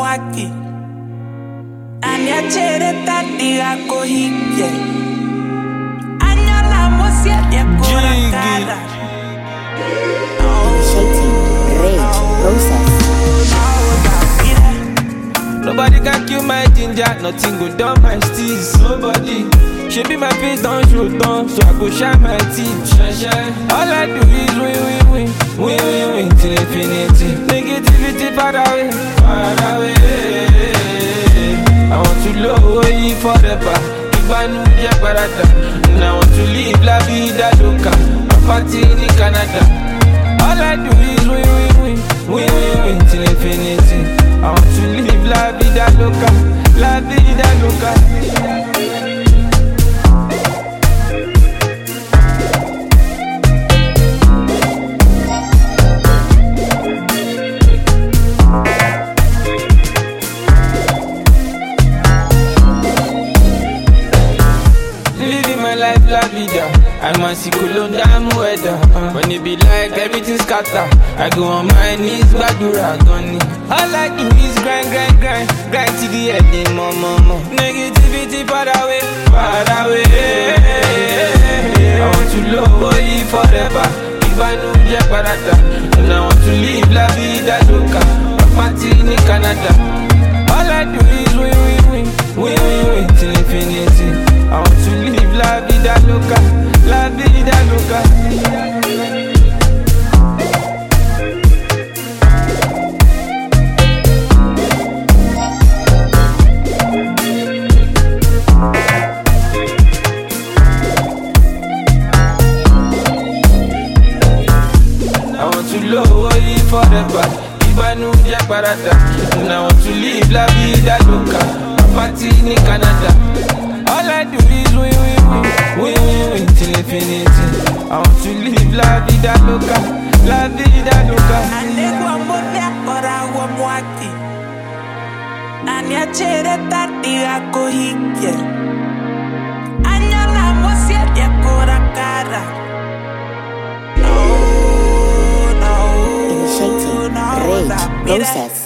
mwaki Aniachere tatiga kohike Anyala mosia ya korakara Initiating rage process. Nobody can kill my ginger, nothing go down my steez. Nobody. She be my face down, show down, so I go shine my teeth. Shine. All I do is win till infinity. Negativity far away. I want to love you forever. If I knew ya barata, and I want to live la vida loca. I'm party in Canada. All I do is win till infinity. I want to live la vida loca, la vida loca. Living my life la vida, I'm a cyclone damn weather. When it be like everything scatter, I go on my knees, badura gunny. All I do is grind to the end, more. Negativity far away. I want to love you forever. If I know ya barata, and I want to live la vida loca. I'm party in Canada. All I do is win till infinity. I want to live la vida loca, la vida loca. I want to love you forever. If I know ya barata, and I want to live la vida loca. I'm party in Canada. All I do is win till infinity. I want to live la vida loca, la vida loca. Anegwa motia kora wa mwaki Aniachere tatiga kohike Anyala mosia ya korakara Initiating rage process.